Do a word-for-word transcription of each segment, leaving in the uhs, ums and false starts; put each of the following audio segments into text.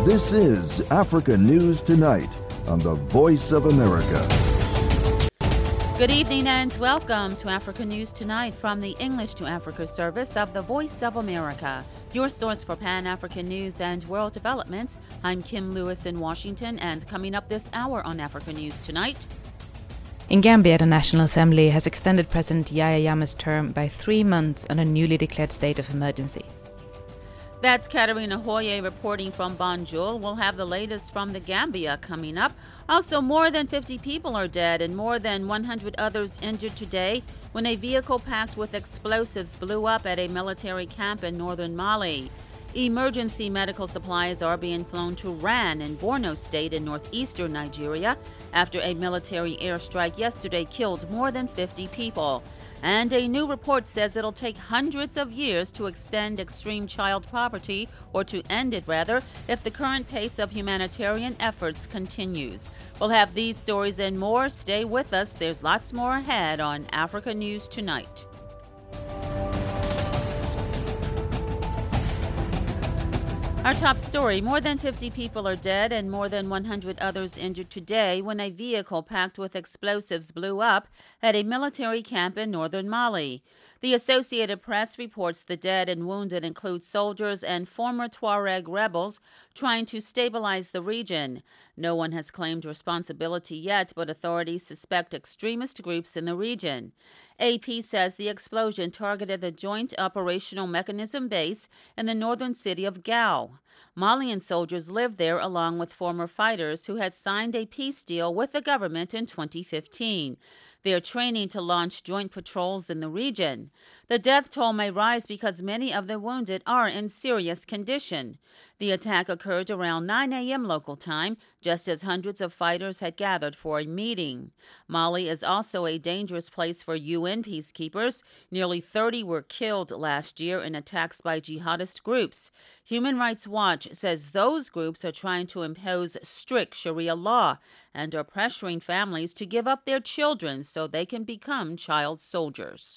This is Africa News Tonight on the Voice of America. Good evening and welcome to Africa News Tonight from the English to Africa service of the Voice of America, your source for Pan-African news and world developments. I'm Kim Lewis in Washington, and coming up this hour on Africa News Tonight. In Gambia, the National Assembly has extended President Yahya Jammeh's term by three months on a newly declared state of emergency. That's Katerina Hoye reporting from Banjul. We'll have the latest from the Gambia coming up. Also, more than fifty people are dead and more than one hundred others injured today when a vehicle packed with explosives blew up at a military camp in northern Mali. Emergency medical supplies are being flown to Ran in Borno State in northeastern Nigeria after a military airstrike yesterday killed more than fifty people. And a new report says it'll take hundreds of years to extend extreme child poverty, or to end it rather, if the current pace of humanitarian efforts continues. We'll have these stories and more. Stay with us. There's lots more ahead on Africa News Tonight. Our top story, more than fifty people are dead and more than one hundred others injured today when a vehicle packed with explosives blew up at a military camp in northern Mali. The Associated Press reports the dead and wounded include soldiers and former Tuareg rebels trying to stabilize the region. No one has claimed responsibility yet, but authorities suspect extremist groups in the region. A P says the explosion targeted the Joint Operational Mechanism base in the northern city of Gao. Malian soldiers live there along with former fighters who had signed a peace deal with the government in twenty fifteen. They are training to launch joint patrols in the region. The death toll may rise because many of the wounded are in serious condition. The attack occurred around nine a.m. local time, just as hundreds of fighters had gathered for a meeting. Mali is also a dangerous place for U N peacekeepers. Nearly thirty were killed last year in attacks by jihadist groups. Human Rights Watch says those groups are trying to impose strict Sharia law and are pressuring families to give up their children so they can become child soldiers.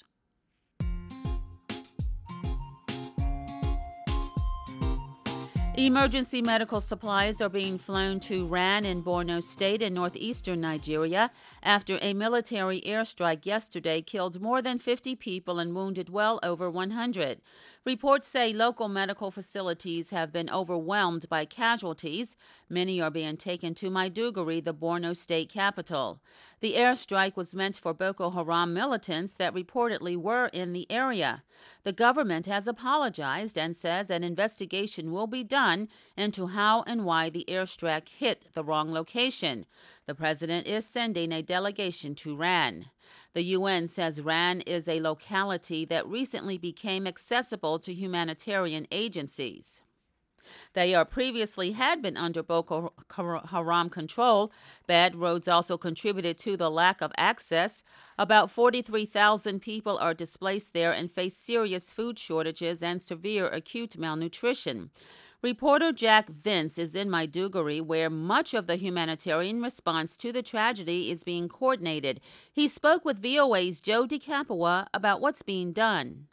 Emergency medical supplies are being flown to Ran in Borno State in northeastern Nigeria after a military airstrike yesterday killed more than fifty people and wounded well over one hundred. Reports say local medical facilities have been overwhelmed by casualties. Many are being taken to Maiduguri, the Borno State capital. The airstrike was meant for Boko Haram militants that reportedly were in the area. The government has apologized and says an investigation will be done into how and why the airstrike hit the wrong location. The president is sending a delegation to Ran. The U N says Ran is a locality that recently became accessible to humanitarian agencies. They are previously had been under Boko Haram control. Bad roads also contributed to the lack of access. About forty-three thousand people are displaced there and face serious food shortages and severe acute malnutrition. Reporter Jack Vince is in Maiduguri, where much of the humanitarian response to the tragedy is being coordinated. He spoke with V O A's Joe DeCapua about what's being done.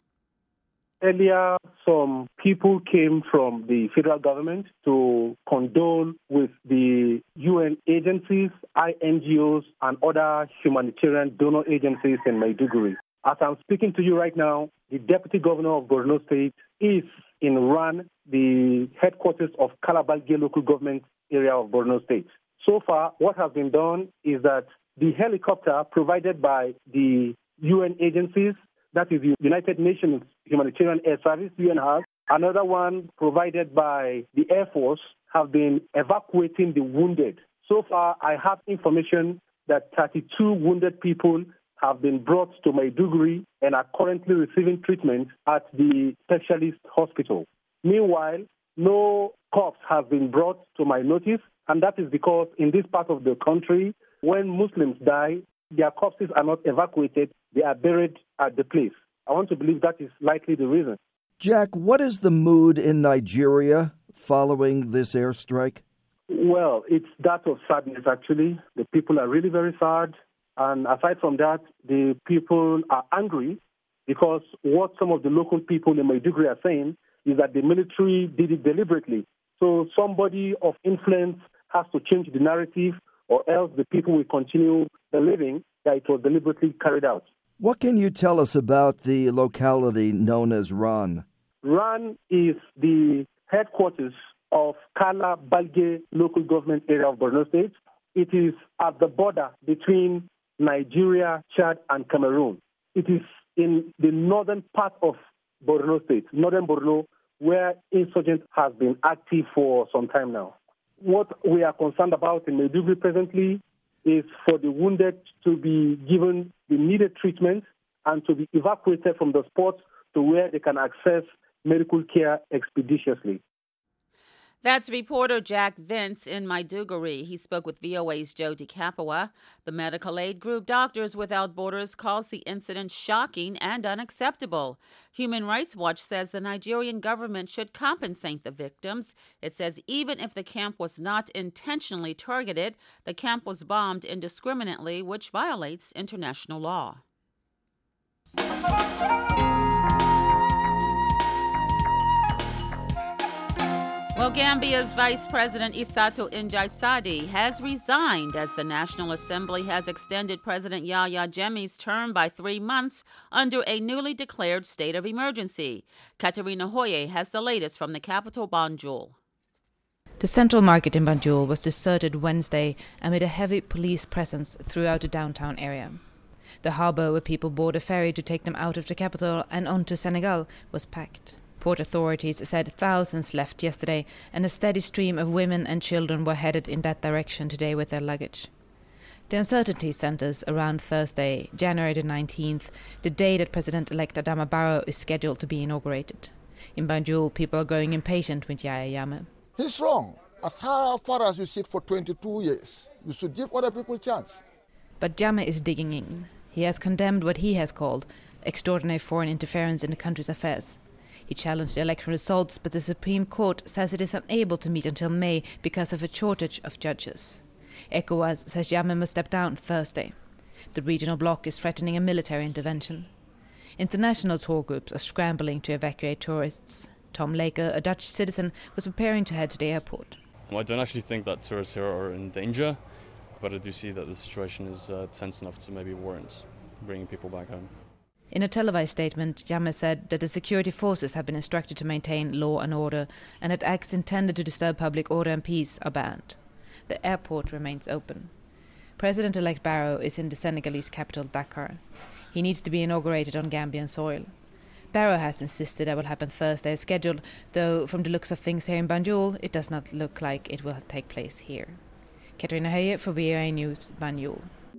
Earlier, some people came from the federal government to condole with the U N agencies, I N G Os, and other humanitarian donor agencies in Maiduguri. As I'm speaking to you right now, the Deputy Governor of Borno State is in Ran, the headquarters of Kalabalge local government area of Borno State. So far, what has been done is that the helicopter provided by the U N agencies, that is the United Nations Humanitarian Air Service, U N H A S, another one provided by the Air Force, have been evacuating the wounded. So far, I have information that thirty-two wounded people have been brought to Maiduguri and are currently receiving treatment at the specialist hospital. Meanwhile, no corpse has been brought to my notice, and that is because in this part of the country, when Muslims die, their corpses are not evacuated, they are buried at the place. I want to believe that is likely the reason. Jack, what is the mood in Nigeria following this airstrike? Well, it's that of sadness, actually. The people are really very sad. And aside from that, the people are angry because what some of the local people in Maiduguri are saying is that the military did it deliberately So somebody of influence has to change the narrative, or else the people will continue believing that it was deliberately carried out. What can you tell us about the locality known as Ran? Ran is the headquarters of Kala Balge local government area of Borno State. It is at the border between Nigeria, Chad, and Cameroon. It is in the northern part of Borno State, northern Borno, where insurgent has been active for some time now. What we are concerned about in Maiduguri presently is for the wounded to be given the needed treatment and to be evacuated from the spot to where they can access medical care expeditiously. That's reporter Jack Vince in Maiduguri. He spoke with V O A's Joe DeCapua. The medical aid group Doctors Without Borders calls the incident shocking and unacceptable. Human Rights Watch says the Nigerian government should compensate the victims. It says even if the camp was not intentionally targeted, the camp was bombed indiscriminately, which violates international law. Well, Gambia's Vice President Isato Njai Sadi has resigned as the National Assembly has extended President Yahya Jammeh's term by three months under a newly declared state of emergency. Katerina Hoye has the latest from the capital, Banjul. The central market in Banjul was deserted Wednesday amid a heavy police presence throughout the downtown area. The harbour where people board a ferry to take them out of the capital and onto Senegal was packed. Port authorities said thousands left yesterday, and a steady stream of women and children were headed in that direction today with their luggage. The uncertainty centres around Thursday, January the nineteenth, the day that President-elect Adama Barrow is scheduled to be inaugurated. In Banjul, people are growing impatient with Yahya Jammeh. He's wrong. As far as we sit for twenty-two years, we should give other people a chance. But Jammeh is digging in. He has condemned what he has called extraordinary foreign interference in the country's affairs. He challenged the election results, but the Supreme Court says it is unable to meet until May because of a shortage of judges. ECOWAS says Jammeh must step down Thursday. The regional bloc is threatening a military intervention. International tour groups are scrambling to evacuate tourists. Tom Laker, a Dutch citizen, was preparing to head to the airport. Well, I don't actually think that tourists here are in danger, but I do see that the situation is uh, tense enough to maybe warrant bringing people back home. In a televised statement, Jammeh said that the security forces have been instructed to maintain law and order and that acts intended to disturb public order and peace are banned. The airport remains open. President-elect Barrow is in the Senegalese capital Dakar. He needs to be inaugurated on Gambian soil. Barrow has insisted that will happen Thursday as scheduled, though from the looks of things here in Banjul, it does not look like it will take place here. Katrina Höje for V O A News, Banjul.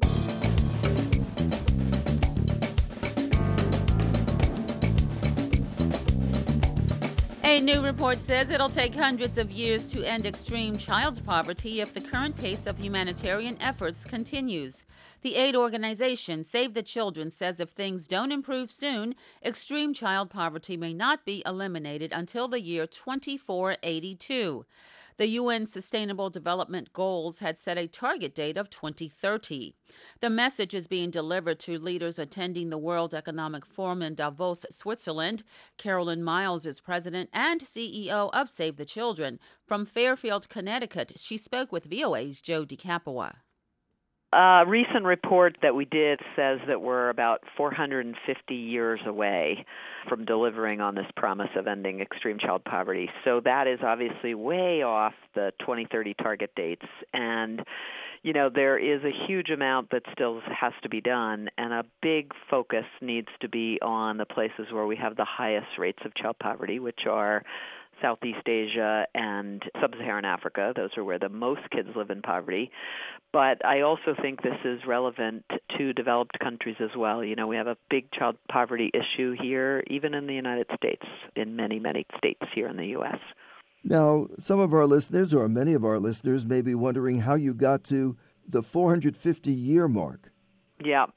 A new report says it'll take hundreds of years to end extreme child poverty if the current pace of humanitarian efforts continues. The aid organization Save the Children says if things don't improve soon, extreme child poverty may not be eliminated until the year twenty-four eighty-two. The U N Sustainable Development Goals had set a target date of twenty thirty. The message is being delivered to leaders attending the World Economic Forum in Davos, Switzerland. Carolyn Miles is president and C E O of Save the Children. From Fairfield, Connecticut, she spoke with V O A's Joe DeCapua. A recent report that we did says that we're about four hundred fifty years away from delivering on this promise of ending extreme child poverty. So that is obviously way off the twenty thirty target dates. And, you know, there is a huge amount that still has to be done, and a big focus needs to be on the places where we have the highest rates of child poverty, which are Southeast Asia and Sub-Saharan Africa. Those are where the most kids live in poverty. But I also think this is relevant to developed countries as well. You know, we have a big child poverty issue here, even in the United States, in many, many states here in the U S. Now, some of our listeners, or many of our listeners, may be wondering how you got to the four hundred fifty year mark. Yeah.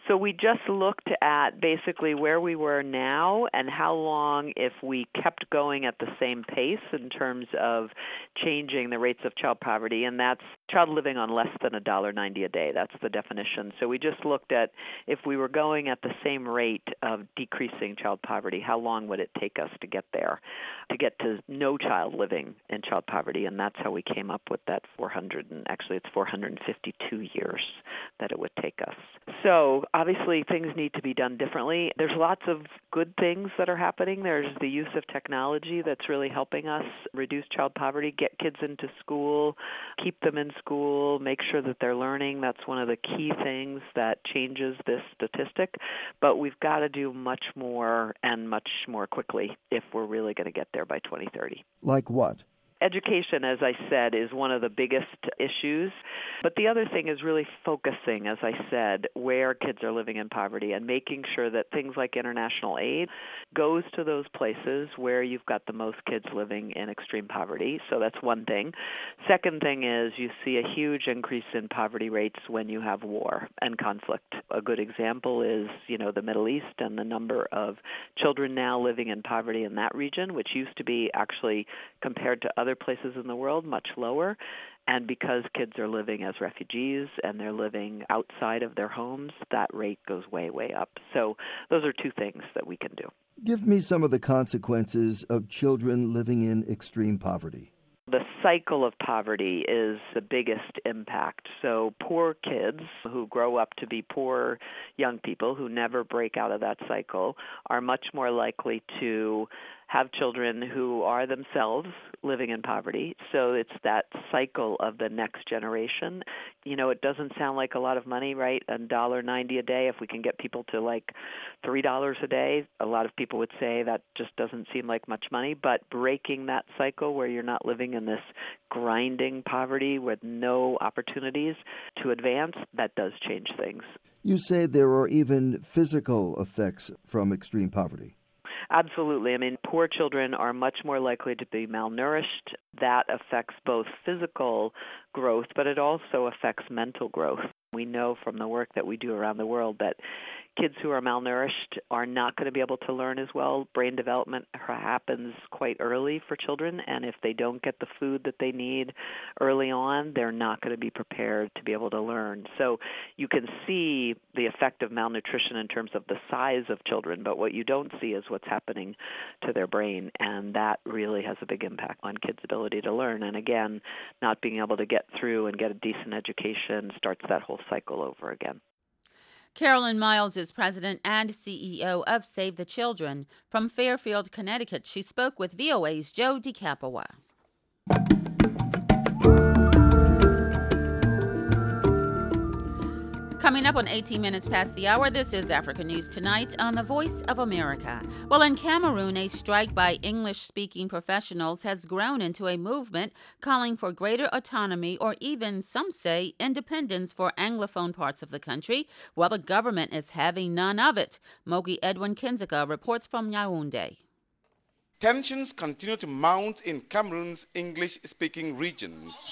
So we just looked at basically where we were now and how long if we kept going at the same pace in terms of changing the rates of child poverty, and that's child living on less than one dollar ninety a day. That's the definition. So we just looked at if we were going at the same rate of decreasing child poverty, how long would it take us to get there, to get to no child living in child poverty, and that's how we came up with that four hundred, and actually it's four hundred fifty-two years that it would take us. So obviously things need to be done differently. There's lots of good things that are happening. There's the use of technology that's really helping us reduce child poverty, get kids into school, keep them in school, make sure that they're learning. That's one of the key things that changes this statistic. But we've got to do much more and much more quickly if we're really going to get there by twenty thirty. Like what? Education, as I said, is one of the biggest issues. But the other thing is really focusing, as I said, where kids are living in poverty and making sure that things like international aid goes to those places where you've got the most kids living in extreme poverty. So that's one thing. Second thing is you see a huge increase in poverty rates when you have war and conflict. A good example is, you know, the Middle East and the number of children now living in poverty in that region, which used to be actually, compared to other places in the world, much lower. And because kids are living as refugees and they're living outside of their homes, that rate goes way, way up. So those are two things that we can do. Give me some of the consequences of children living in extreme poverty. The cycle of poverty is the biggest impact. So poor kids who grow up to be poor young people who never break out of that cycle are much more likely to have children who are themselves living in poverty. So it's that cycle of the next generation. You know, it doesn't sound like a lot of money, right? one dollar ninety a day. If we can get people to like three dollars a day, a lot of people would say that just doesn't seem like much money. But breaking that cycle where you're not living in this grinding poverty with no opportunities to advance, that does change things. You say there are even physical effects from extreme poverty. Absolutely. I mean, poor children are much more likely to be malnourished. That affects both physical growth, but it also affects mental growth. We know from the work that we do around the world that kids who are malnourished are not going to be able to learn as well. Brain development happens quite early for children, and if they don't get the food that they need early on, they're not going to be prepared to be able to learn. So you can see the effect of malnutrition in terms of the size of children, but what you don't see is what's happening to their brain, and that really has a big impact on kids' ability to learn. And again, not being able to get through and get a decent education starts that whole cycle over again. Carolyn Miles is president and C E O of Save the Children. From Fairfield, Connecticut, she spoke with V O A's Joe DiCapua. Coming up on eighteen minutes past the hour, this is Africa News Tonight on the Voice of America. Well, in Cameroon, a strike by English-speaking professionals has grown into a movement calling for greater autonomy or even, some say, independence for Anglophone parts of the country, while the government is having none of it. Mogi Edwin Kinzeka reports from Yaoundé. Tensions continue to mount in Cameroon's English-speaking regions.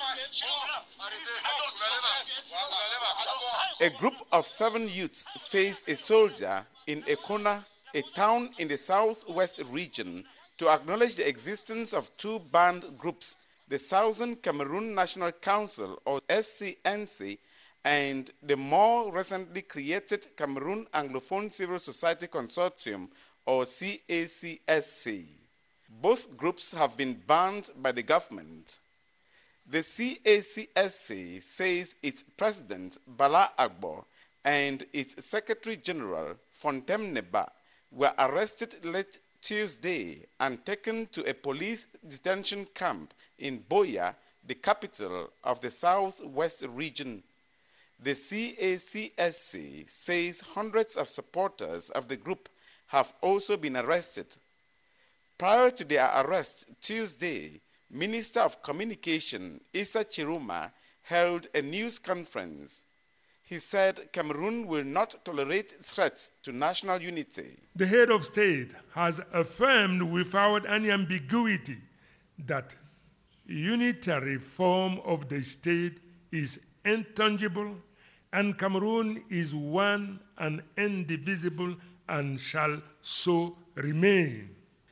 A group of seven youths face a soldier in Ekona, a town in the southwest region, to acknowledge the existence of two banned groups, the Southern Cameroon National Council, or S C N C, and the more recently created Cameroon Anglophone Civil Society Consortium, or C A C S C. Both groups have been banned by the government. The C A C S C says its president, Bala Agbo, and its secretary general, Fontem Neba, were arrested late Tuesday and taken to a police detention camp in Boya, the capital of the southwest region. The C A C S C says hundreds of supporters of the group have also been arrested. Prior to their arrest Tuesday, Minister of Communication Issa Chiruma held a news conference. He said Cameroon will not tolerate threats to national unity. The head of state has affirmed without any ambiguity that unitary form of the state is intangible and Cameroon is one and indivisible and shall so remain.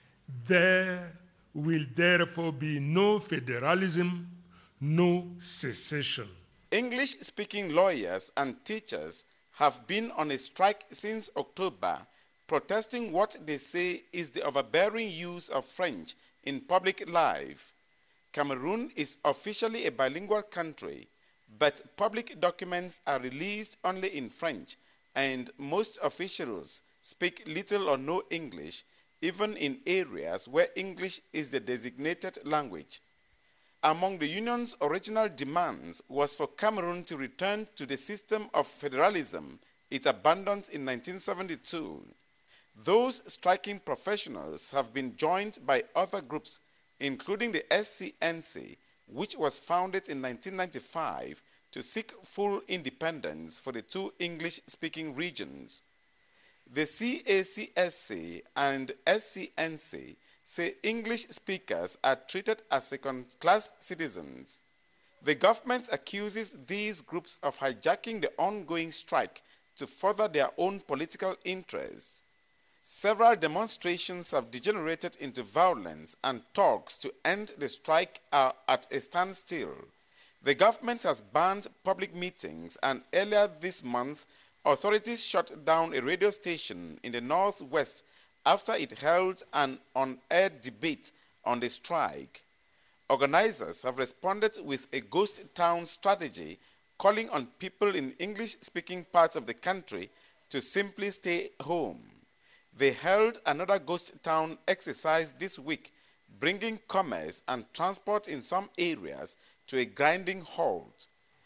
There will therefore be no federalism, no secession. English-speaking lawyers and teachers have been on a strike since October, protesting what they say is the overbearing use of French in public life. Cameroon is officially a bilingual country, but public documents are released only in French, and most officials speak little or no English, even in areas where English is the designated language. Among the union's original demands was for Cameroon to return to the system of federalism it abandoned in nineteen seventy-two. Those striking professionals have been joined by other groups, including the S C N C, which was founded in nineteen ninety-five to seek full independence for the two English-speaking regions. The C A C S C and S C N C say English speakers are treated as second-class citizens. The government accuses these groups of hijacking the ongoing strike to further their own political interests. Several demonstrations have degenerated into violence, and talks to end the strike are at a standstill. The government has banned public meetings, and earlier this month, authorities shut down a radio station in the northwest after it held an on-air debate on the strike. Organizers have responded with a ghost town strategy, calling on people in English-speaking parts of the country to simply stay home. They held another ghost town exercise this week, bringing commerce and transport in some areas to a grinding halt.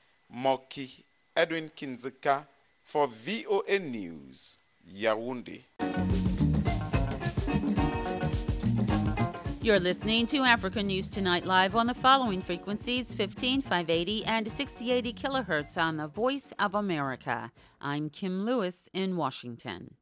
Moki Edwin Kinzeka for V O A News, Yaoundé. You're listening to Africa News Tonight live on the following frequencies: fifteen five eighty and sixty eighty kilohertz on the Voice of America. I'm Kim Lewis in Washington.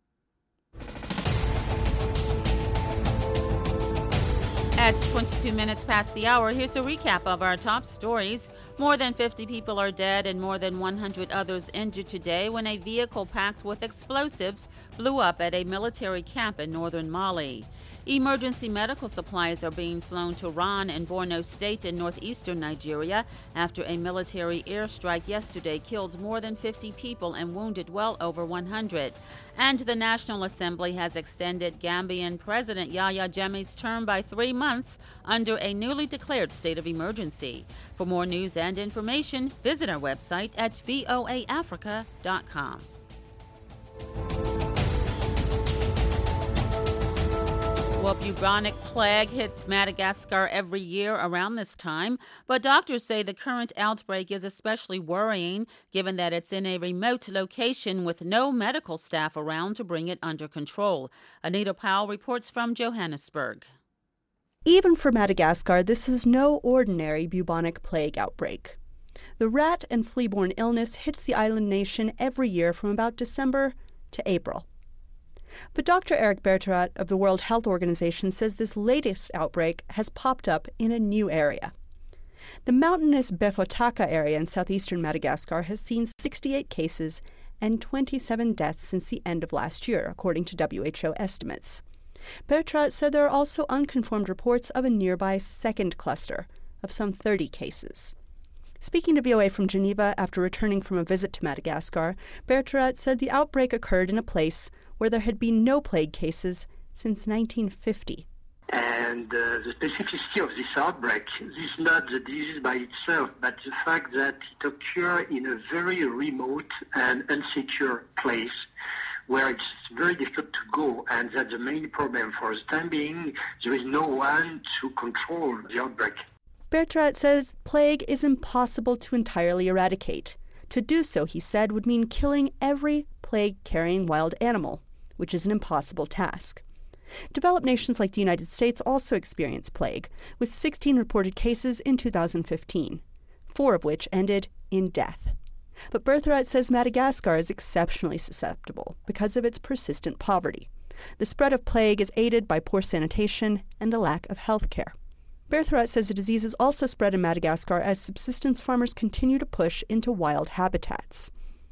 At twenty-two minutes past the hour, here's a recap of our top stories. More than fifty people are dead and more than one hundred others injured today when a vehicle packed with explosives blew up at a military camp in northern Mali. Emergency medical supplies are being flown to Ran in Borno State in northeastern Nigeria after a military airstrike yesterday killed more than fifty people and wounded well over one hundred. And the National Assembly has extended Gambian President Yahya Jammeh's term by three months under a newly declared state of emergency. For more news and information, visit our website at voa africa dot com. Well, bubonic plague hits Madagascar every year around this time, but doctors say the current outbreak is especially worrying given that it's in a remote location with no medical staff around to bring it under control. Anita Powell reports from Johannesburg. Even for Madagascar, this is no ordinary bubonic plague outbreak. The rat and flea-borne illness hits the island nation every year from about December to April. But Doctor Eric Bertorat of the World Health Organization says this latest outbreak has popped up in a new area. The mountainous Befotaka area in southeastern Madagascar has seen sixty-eight cases and twenty-seven deaths since the end of last year, according to W H O estimates. Bertorat said there are also unconfirmed reports of a nearby second cluster of some thirty cases. Speaking to V O A from Geneva after returning from a visit to Madagascar, Bertorat said the outbreak occurred in a place where there had been no plague cases since nineteen fifty. And uh, the specificity of this outbreak is not the disease by itself, but the fact that it occurs in a very remote and unsecure place where it's very difficult to go, and that's the main problem. For the time being, there is no one to control the outbreak. Bertorat says plague is impossible to entirely eradicate. To do so, he said, would mean killing every plague-carrying wild animal, which is an impossible task. Developed nations like the United States also experience plague, with sixteen reported cases in two thousand fifteen, four of which ended in death. But Bertorat says Madagascar is exceptionally susceptible because of its persistent poverty. The spread of plague is aided by poor sanitation and a lack of health care. Bertorat says the disease is also spread in Madagascar as subsistence farmers continue to push into wild habitats.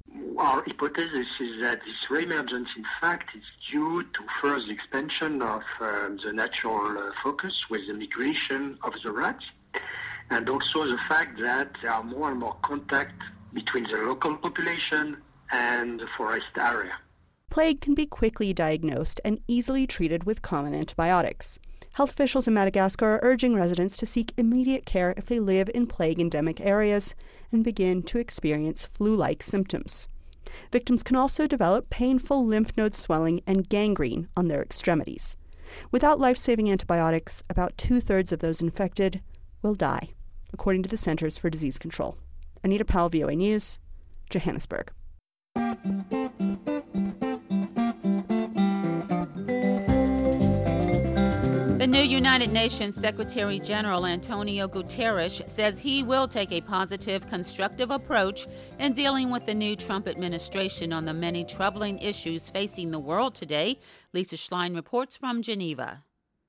Our hypothesis is that this reemergence, in fact, is due to first the expansion of uh, the natural uh, focus with the migration of the rats, and also the fact that there are more and more contact between the local population and the forest area. Plague can be quickly diagnosed and easily treated with common antibiotics. Health officials in Madagascar are urging residents to seek immediate care if they live in plague-endemic areas and begin to experience flu-like symptoms. Victims can also develop painful lymph node swelling and gangrene on their extremities. Without life-saving antibiotics, about two-thirds of those infected will die, according to the Centers for Disease Control. Anita Powell, V O A News, Johannesburg. The new United Nations Secretary General Antonio Guterres says he will take a positive, constructive approach in dealing with the new Trump administration on the many troubling issues facing the world today. Lisa Schlein reports from Geneva.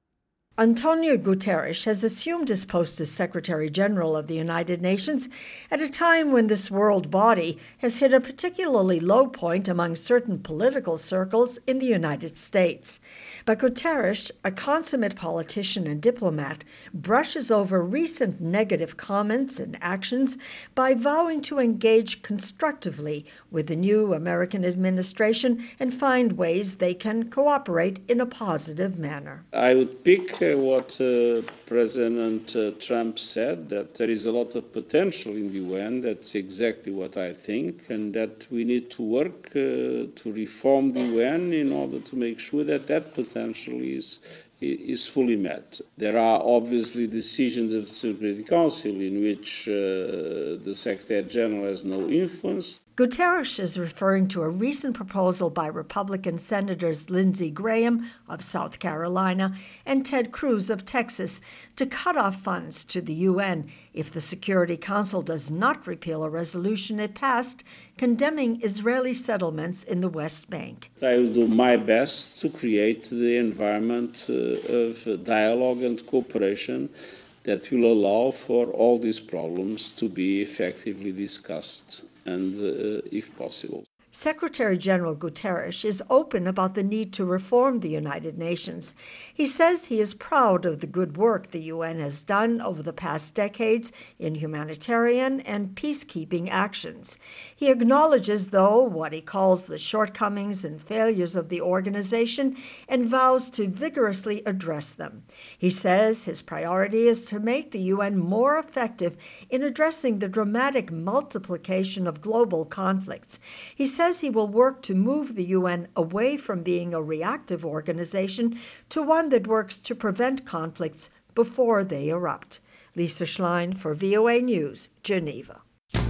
Antonio Guterres has assumed his post as Secretary General of the United Nations at a time when this world body has hit a particularly low point among certain political circles in the United States. But Guterres, a consummate politician and diplomat, brushes over recent negative comments and actions by vowing to engage constructively with the new American administration and find ways they can cooperate in a positive manner. I would pick uh, what uh, President uh, Trump said, that there is a lot of potential in the U N. That's exactly what I think, and that we need to work uh, to reform the U N in order to make sure that that potential is is fully met. There are obviously decisions of the Security Council in which uh, the Secretary General has no influence. Guterres is referring to a recent proposal by Republican Senators Lindsey Graham of South Carolina and Ted Cruz of Texas to cut off funds to the U N if the Security Council does not repeal a resolution it passed condemning Israeli settlements in the West Bank. I will do my best to create the environment uh, of dialogue and cooperation that will allow for all these problems to be effectively discussed and, uh, if possible. Secretary General Guterres is open about the need to reform the United Nations. He says he is proud of the good work the U N has done over the past decades in humanitarian and peacekeeping actions. He acknowledges, though, what he calls the shortcomings and failures of the organization and vows to vigorously address them. He says his priority is to make the U N more effective in addressing the dramatic multiplication of global conflicts. He says says he will work to move the U N away from being a reactive organization to one that works to prevent conflicts before they erupt. Lisa Schlein for V O A News, Geneva.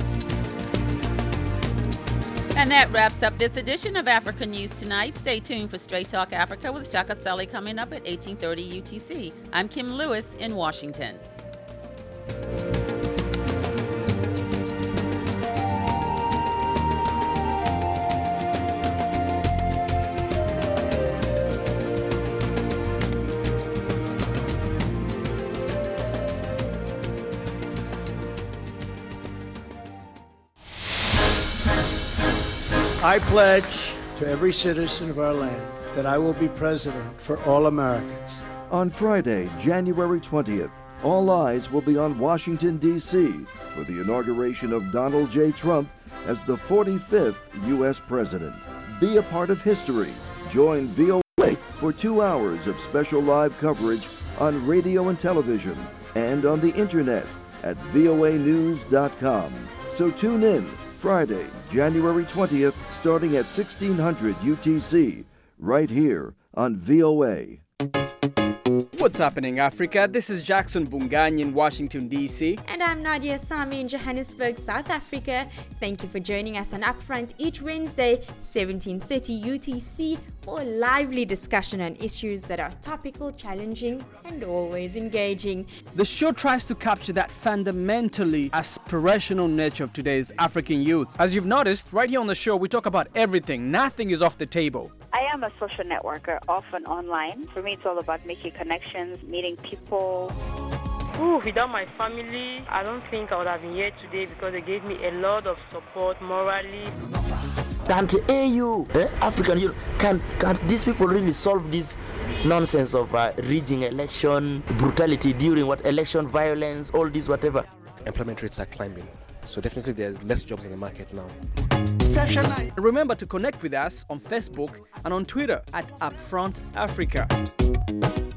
And that wraps up this edition of Africa News Tonight. Stay tuned for Straight Talk Africa with Shaka Sully coming up at eighteen thirty U T C. I'm Kim Lewis in Washington. I pledge to every citizen of our land that I will be president for all Americans. On Friday, January twentieth, all eyes will be on Washington, D C for the inauguration of Donald J. Trump as the forty-fifth U S president. Be a part of history. Join V O A for two hours of special live coverage on radio and television and on the internet at V O A news dot com. So tune in Friday, January twentieth, starting at sixteen hundred U T C, right here on V O A. What's happening, Africa? This is Jackson Bungany in Washington, D C. And I'm Nadia Sami in Johannesburg, South Africa. Thank you for joining us on Upfront each Wednesday, seventeen thirty U T C, for a lively discussion on issues that are topical, challenging, and always engaging. The show tries to capture that fundamentally aspirational nature of today's African youth. As you've noticed, right here on the show, we talk about everything. Nothing is off the table. I am a social networker, often online. For me, it's all about making connections, meeting people. Ooh, without my family, I don't think I would have been here today because they gave me a lot of support morally. Can't A U, eh, African Union, can can these people really solve this nonsense of uh, rigging election, brutality during what election, violence, all this whatever? Employment rates are climbing, so definitely there's less jobs in the market now. Remember to connect with us on Facebook and on Twitter at Upfront Africa.